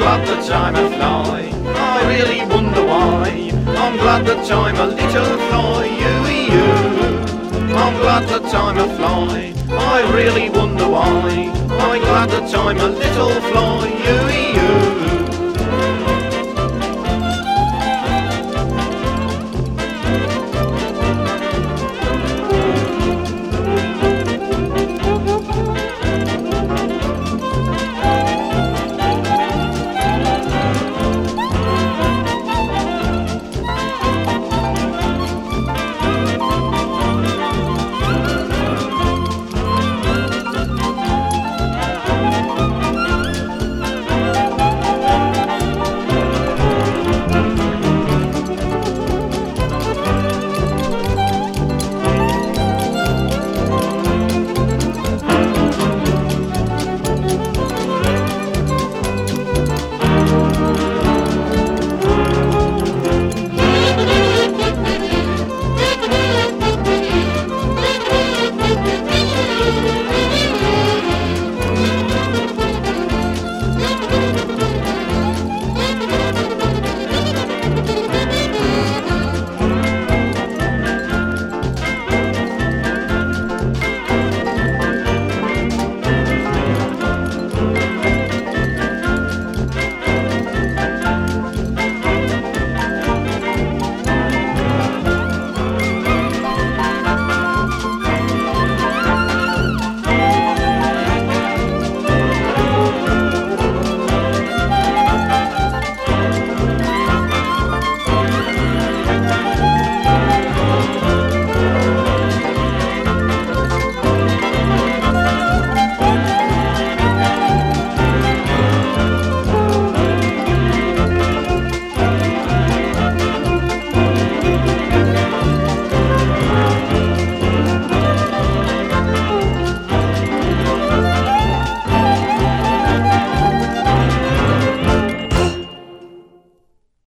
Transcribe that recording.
glad that I'm a fly. I really wonder why. I'm glad that I'm a little fly. I'm glad that I'm a fly. I really wonder why. I'm glad that I'm a little fly.